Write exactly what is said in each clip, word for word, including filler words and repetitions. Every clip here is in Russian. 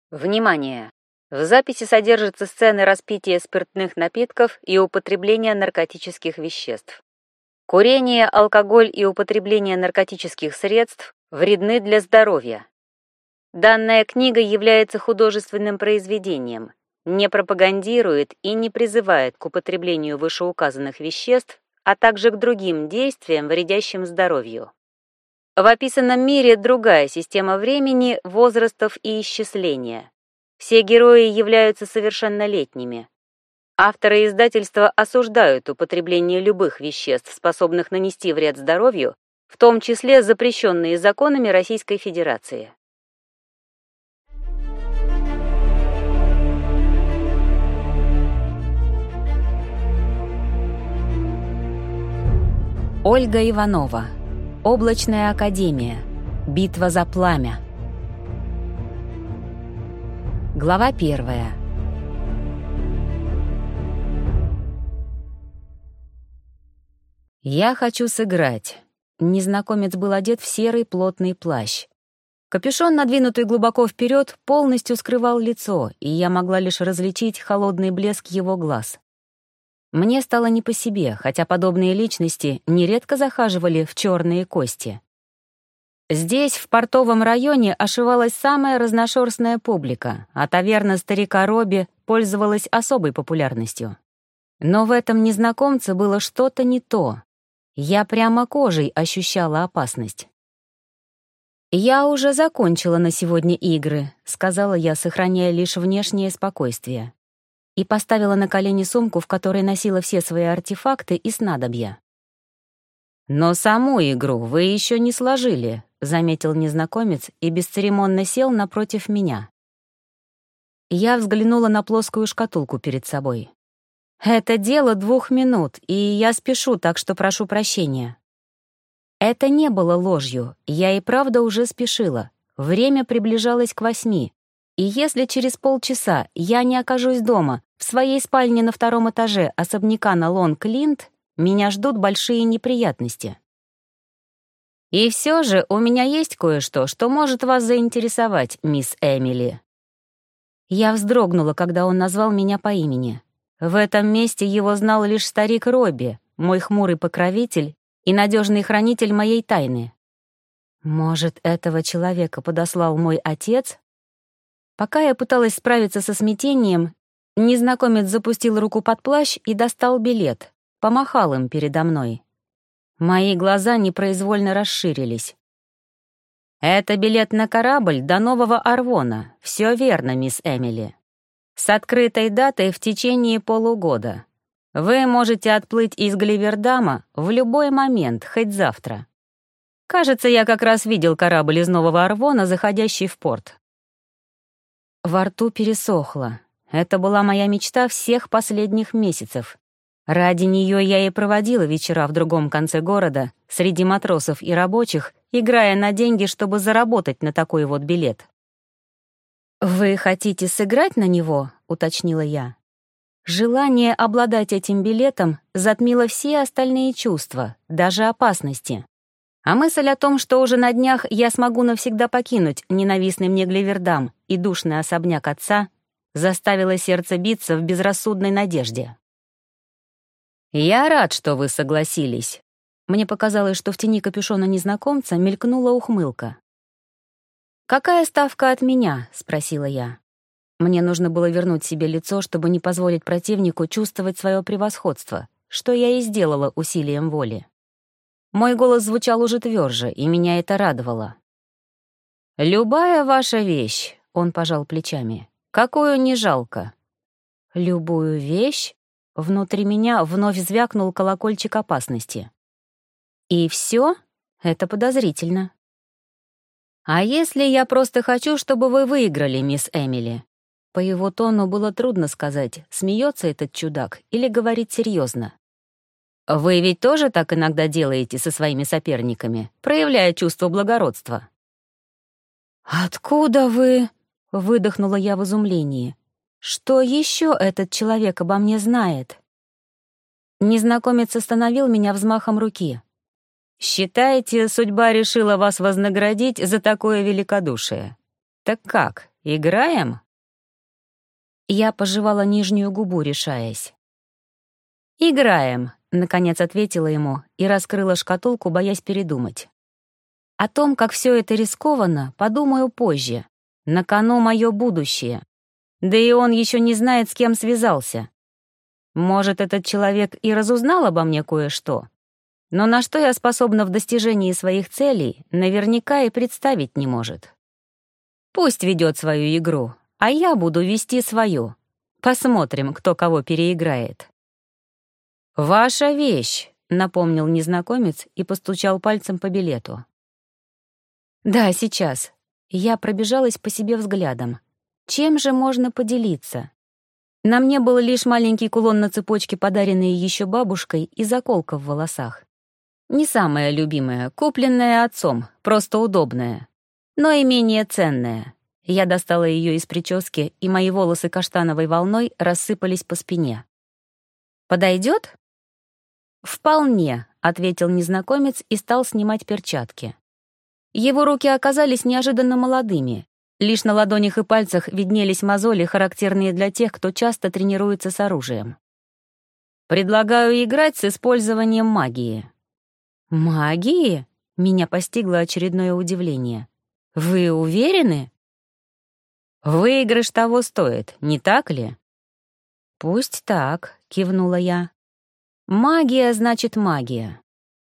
Внимание! В записи содержатся сцены распития спиртных напитков и употребления наркотических веществ. Курение, алкоголь и употребление наркотических средств вредны для здоровья. Данная книга является художественным произведением, не пропагандирует и не призывает к употреблению вышеуказанных веществ, а также к другим действиям, вредящим здоровью. В описанном мире другая система времени, возрастов и исчисления. Все герои являются совершеннолетними. Авторы издательства осуждают употребление любых веществ, способных нанести вред здоровью, в том числе запрещенные законами Российской Федерации. Ольга Иванова. Облачная академия. Битва за пламя. Глава первая. Я хочу сыграть. Незнакомец был одет в серый плотный плащ. Капюшон, надвинутый глубоко вперед, полностью скрывал лицо, и я могла лишь различить холодный блеск его глаз. Мне стало не по себе, хотя подобные личности нередко захаживали в черные кости. Здесь, в портовом районе, ошивалась самая разношерстная публика, а таверна старика Робби пользовалась особой популярностью. Но в этом незнакомце было что-то не то. Я прямо кожей ощущала опасность. «Я уже закончила на сегодня игры», — сказала я, сохраняя лишь внешнее спокойствие, и поставила на колени сумку, в которой носила все свои артефакты и снадобья. «Но саму игру вы еще не сложили», — заметил незнакомец и бесцеремонно сел напротив меня. Я взглянула на плоскую шкатулку перед собой. «Это дело двух минут, и я спешу, так что прошу прощения». Это не было ложью, я и правда уже спешила. Время приближалось к восьми, и если через полчаса я не окажусь дома, в своей спальне на втором этаже особняка на Лонг-Линд, меня ждут большие неприятности. И все же у меня есть кое-что, что может вас заинтересовать, мисс Эмили. Я вздрогнула, когда он назвал меня по имени. В этом месте его знал лишь старик Робби, мой хмурый покровитель и надежный хранитель моей тайны. Может, этого человека подослал мой отец? Пока я пыталась справиться со смятением, незнакомец запустил руку под плащ и достал билет, помахал им передо мной. Мои глаза непроизвольно расширились. «Это билет на корабль до Нового Арвона. Все верно, мисс Эмили. С открытой датой в течение полугода. Вы можете отплыть из Гливердама в любой момент, хоть завтра. Кажется, я как раз видел корабль из Нового Арвона, заходящий в порт». Во рту пересохло. Это была моя мечта всех последних месяцев. Ради нее я и проводила вечера в другом конце города, среди матросов и рабочих, играя на деньги, чтобы заработать на такой вот билет. «Вы хотите сыграть на него?» — уточнила я. Желание обладать этим билетом затмило все остальные чувства, даже опасности. А мысль о том, что уже на днях я смогу навсегда покинуть ненавистный мне Гливердам и душный особняк отца, заставила сердце биться в безрассудной надежде. «Я рад, что вы согласились». Мне показалось, что в тени капюшона незнакомца мелькнула ухмылка. «Какая ставка от меня?» — спросила я. Мне нужно было вернуть себе лицо, чтобы не позволить противнику чувствовать свое превосходство, что я и сделала усилием воли. Мой голос звучал уже тверже, и меня это радовало. «Любая ваша вещь», — он пожал плечами, — «какую не жалко». «Любую вещь?» — внутри меня вновь звякнул колокольчик опасности. «И все? Это подозрительно». «А если я просто хочу, чтобы вы выиграли, мисс Эмили?» По его тону было трудно сказать, смеется этот чудак или говорит серьезно. «Вы ведь тоже так иногда делаете со своими соперниками, проявляя чувство благородства?» «Откуда вы?» — выдохнула я в изумлении. «Что еще этот человек обо мне знает?» Незнакомец остановил меня взмахом руки. «Считаете, судьба решила вас вознаградить за такое великодушие? Так как, играем?» Я пожевала нижнюю губу, решаясь. «Играем», — наконец ответила ему и раскрыла шкатулку, боясь передумать. «О том, как все это рискованно, подумаю позже. На кону мое будущее. Да и он еще не знает, с кем связался. Может, этот человек и разузнал обо мне кое-что, но на что я способна в достижении своих целей, наверняка и представить не может. Пусть ведет свою игру, а я буду вести свою. Посмотрим, кто кого переиграет». «Ваша вещь», — напомнил незнакомец и постучал пальцем по билету. «Да, сейчас». Я пробежалась по себе взглядом. Чем же можно поделиться? На мне был лишь маленький кулон на цепочке, подаренный еще бабушкой, и заколка в волосах. Не самая любимая, купленная отцом, просто удобная, но и менее ценная. Я достала ее из прически, и мои волосы каштановой волной рассыпались по спине. «Подойдет?» «Вполне», — ответил незнакомец и стал снимать перчатки. Его руки оказались неожиданно молодыми. Лишь на ладонях и пальцах виднелись мозоли, характерные для тех, кто часто тренируется с оружием. «Предлагаю играть с использованием магии». «Магии?» — меня постигло очередное удивление. «Вы уверены?» «Выигрыш того стоит, не так ли?» «Пусть так», — кивнула я. «Магия значит магия».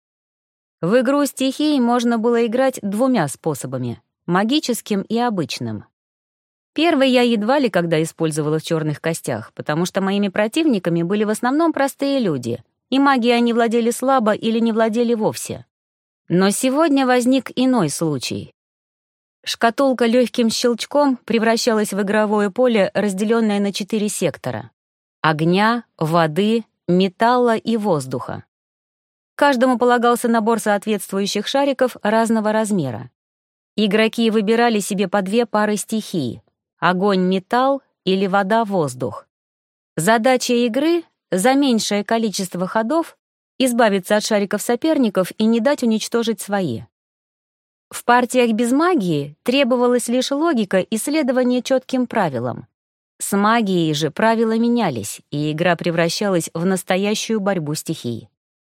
В игру стихий можно было играть двумя способами — магическим и обычным. Первый я едва ли когда использовала в черных костях, потому что моими противниками были в основном простые люди, и магией они владели слабо или не владели вовсе. Но сегодня возник иной случай. Шкатулка легким щелчком превращалась в игровое поле, разделенное на четыре сектора — огня, воды, металла и воздуха. Каждому полагался набор соответствующих шариков разного размера. Игроки выбирали себе по две пары стихий — огонь-металл или вода-воздух. Задача игры — за меньшее количество ходов избавиться от шариков соперников и не дать уничтожить свои. В партиях без магии требовалась лишь логика и следование четким правилам. С магией же правила менялись, и игра превращалась в настоящую борьбу стихий.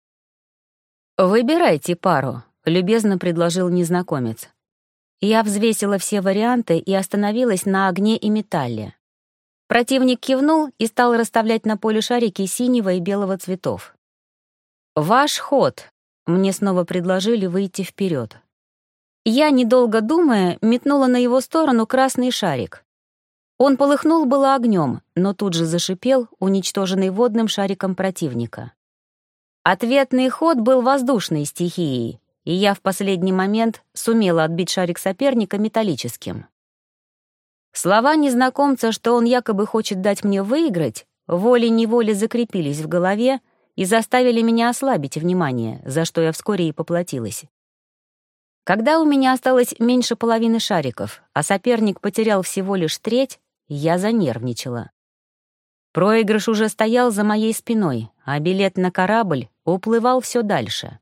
«Выбирайте пару», — любезно предложил незнакомец. Я взвесила все варианты и остановилась на огне и металле. Противник кивнул и стал расставлять на поле шарики синего и белого цветов. «Ваш ход», — мне снова предложили выйти вперед. Я, недолго думая, метнула на его сторону красный шарик. Он полыхнул было огнем, но тут же зашипел, уничтоженный водным шариком противника. Ответный ход был воздушной стихией, и я в последний момент сумела отбить шарик соперника металлическим. Слова незнакомца, что он якобы хочет дать мне выиграть, волей-неволей закрепились в голове и заставили меня ослабить внимание, за что я вскоре и поплатилась. Когда у меня осталось меньше половины шариков, а соперник потерял всего лишь треть, я занервничала. Проигрыш уже стоял за моей спиной, а билет на корабль уплывал все дальше.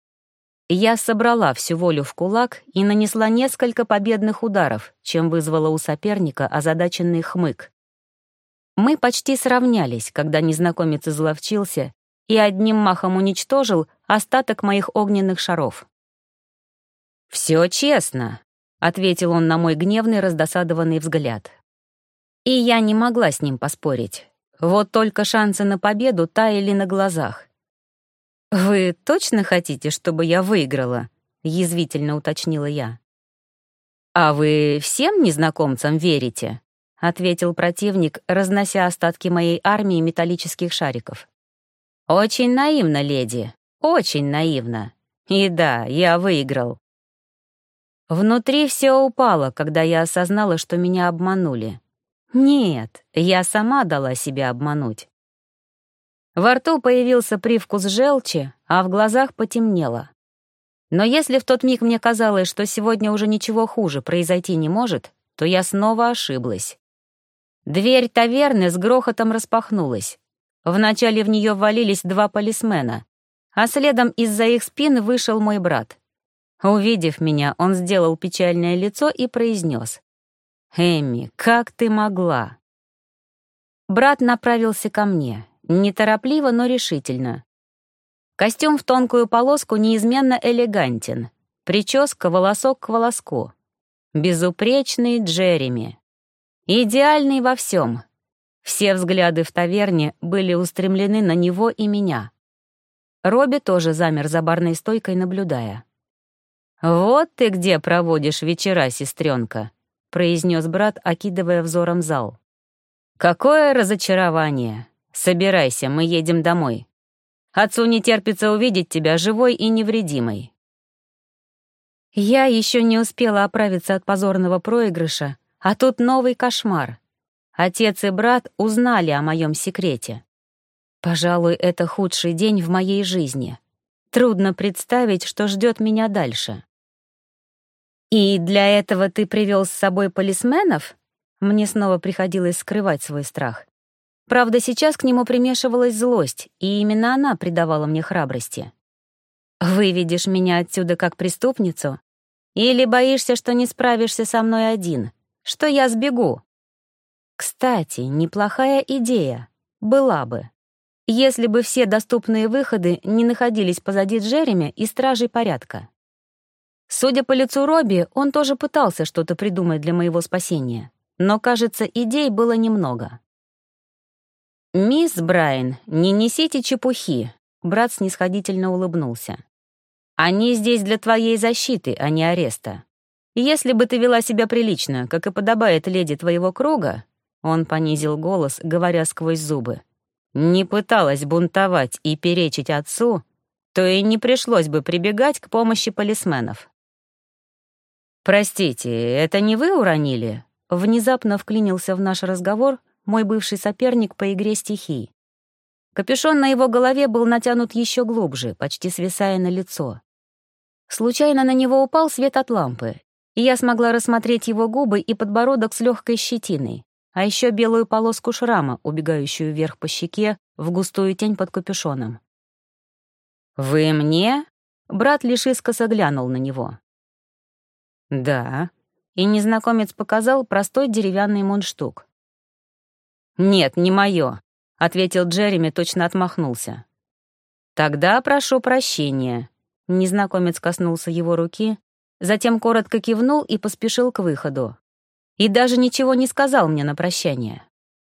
Я собрала всю волю в кулак и нанесла несколько победных ударов, чем вызвала у соперника озадаченный хмык. Мы почти сравнялись, когда незнакомец изловчился и одним махом уничтожил остаток моих огненных шаров. «Все честно», — ответил он на мой гневный, раздосадованный взгляд. И я не могла с ним поспорить. Вот только шансы на победу таяли на глазах. «Вы точно хотите, чтобы я выиграла?» — язвительно уточнила я. «А вы всем незнакомцам верите?» — ответил противник, разнося остатки моей армии металлических шариков. «Очень наивно, леди, очень наивно. И да, я выиграл». Внутри все упало, когда я осознала, что меня обманули. Нет, я сама дала себя обмануть. Во рту появился привкус желчи, а в глазах потемнело. Но если в тот миг мне казалось, что сегодня уже ничего хуже произойти не может, то я снова ошиблась. Дверь таверны с грохотом распахнулась. Вначале в нее ввалились два полисмена, а следом из-за их спин вышел мой брат. Увидев меня, он сделал печальное лицо и произнес: Эмми, как ты могла?» Брат направился ко мне, неторопливо, но решительно. Костюм в тонкую полоску неизменно элегантен, прическа волосок к волоску. Безупречный Джереми. Идеальный во всем. Все взгляды в таверне были устремлены на него и меня. Робби тоже замер за барной стойкой, наблюдая. «Вот ты где проводишь вечера, сестренка», — произнес брат, окидывая взором зал. «Какое разочарование! Собирайся, мы едем домой. Отцу не терпится увидеть тебя живой и невредимой». Я еще не успела оправиться от позорного проигрыша, а тут новый кошмар. Отец и брат узнали о моем секрете. Пожалуй, это худший день в моей жизни. Трудно представить, что ждет меня дальше. «И для этого ты привел с собой полисменов?» Мне снова приходилось скрывать свой страх. Правда, сейчас к нему примешивалась злость, и именно она придавала мне храбрости. «Выведешь меня отсюда как преступницу? Или боишься, что не справишься со мной один, что я сбегу?» Кстати, неплохая идея. Была бы. Если бы все доступные выходы не находились позади Джереми и стражей порядка. Судя по лицу Робби, он тоже пытался что-то придумать для моего спасения. Но, кажется, идей было немного. «Мисс Брайан, не несите чепухи», — брат снисходительно улыбнулся. «Они здесь для твоей защиты, а не ареста. Если бы ты вела себя прилично, как и подобает леди твоего круга», — он понизил голос, говоря сквозь зубы, «не пыталась бунтовать и перечить отцу, то и не пришлось бы прибегать к помощи полисменов». «Простите, это не вы уронили?» Внезапно вклинился в наш разговор мой бывший соперник по игре стихий. Капюшон на его голове был натянут еще глубже, почти свисая на лицо. Случайно на него упал свет от лампы, и я смогла рассмотреть его губы и подбородок с легкой щетиной, а еще белую полоску шрама, убегающую вверх по щеке, в густую тень под капюшоном. «Вы мне?» — брат лишь искоса глянул на него. «Да», и незнакомец показал простой деревянный мундштук. «Нет, не мое», — ответил Джереми, точно отмахнулся. «Тогда прошу прощения». Незнакомец коснулся его руки, затем коротко кивнул и поспешил к выходу. И даже ничего не сказал мне на прощание.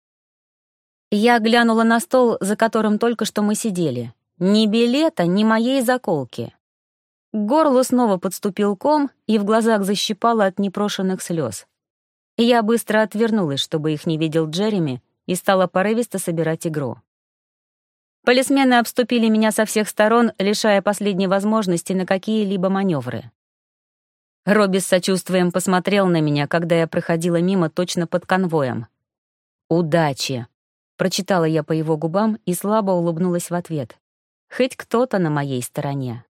Я глянула на стол, за которым только что мы сидели. Ни билета, ни моей заколки. К горлу снова подступил ком, и в глазах защипало от непрошенных слез. Я быстро отвернулась, чтобы их не видел Джереми, и стала порывисто собирать игру. Полисмены обступили меня со всех сторон, лишая последней возможности на какие-либо маневры. Робби с сочувствием посмотрел на меня, когда я проходила мимо точно под конвоем. «Удачи!» — прочитала я по его губам и слабо улыбнулась в ответ. «Хоть кто-то на моей стороне».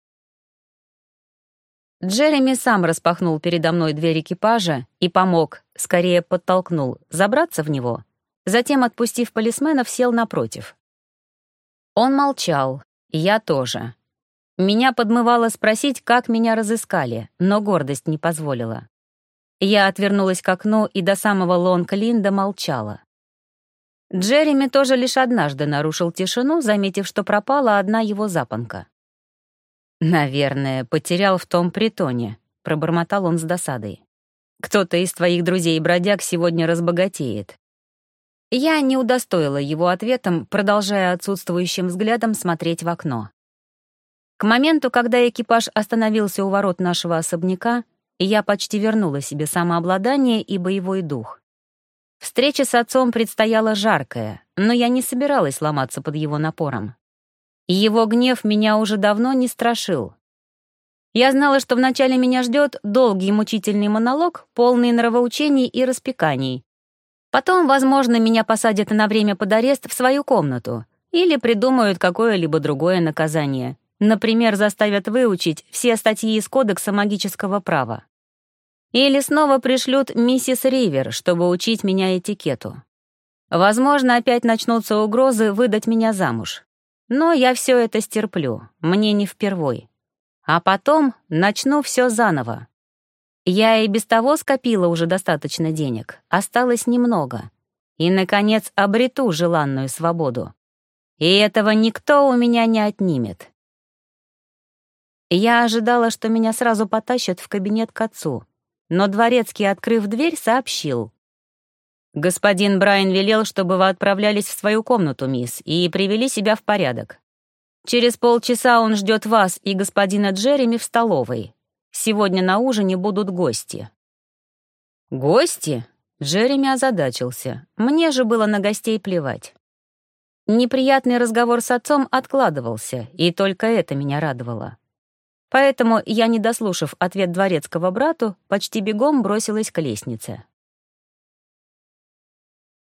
Джереми сам распахнул передо мной дверь экипажа и помог, скорее подтолкнул, забраться в него, затем, отпустив полисменов, сел напротив. Он молчал, я тоже. Меня подмывало спросить, как меня разыскали, но гордость не позволила. Я отвернулась к окну и до самого Лонг-Линда молчала. Джереми тоже лишь однажды нарушил тишину, заметив, что пропала одна его запонка. «Наверное, потерял в том притоне», — пробормотал он с досадой. «Кто-то из твоих друзей-бродяг сегодня разбогатеет». Я не удостоила его ответом, продолжая отсутствующим взглядом смотреть в окно. К моменту, когда экипаж остановился у ворот нашего особняка, я почти вернула себе самообладание и боевой дух. Встреча с отцом предстояла жаркая, но я не собиралась ломаться под его напором. Его гнев меня уже давно не страшил. Я знала, что вначале меня ждет долгий мучительный монолог, полный нравоучений и распеканий. Потом, возможно, меня посадят на время под арест в свою комнату или придумают какое-либо другое наказание. Например, заставят выучить все статьи из Кодекса магического права. Или снова пришлют миссис Ривер, чтобы учить меня этикету. Возможно, опять начнутся угрозы выдать меня замуж. Но я все это стерплю, мне не впервой. А потом начну все заново. Я и без того скопила уже достаточно денег, осталось немного. И, наконец, обрету желанную свободу. И этого никто у меня не отнимет. Я ожидала, что меня сразу потащат в кабинет к отцу, но дворецкий, открыв дверь, сообщил. «Господин Брайан велел, чтобы вы отправлялись в свою комнату, мисс, и привели себя в порядок. Через полчаса он ждет вас и господина Джереми в столовой. Сегодня на ужине будут гости». «Гости?» — Джереми озадачился. Мне же было на гостей плевать. Неприятный разговор с отцом откладывался, и только это меня радовало. Поэтому я, не дослушав ответ дворецкого брату, почти бегом бросилась к лестнице.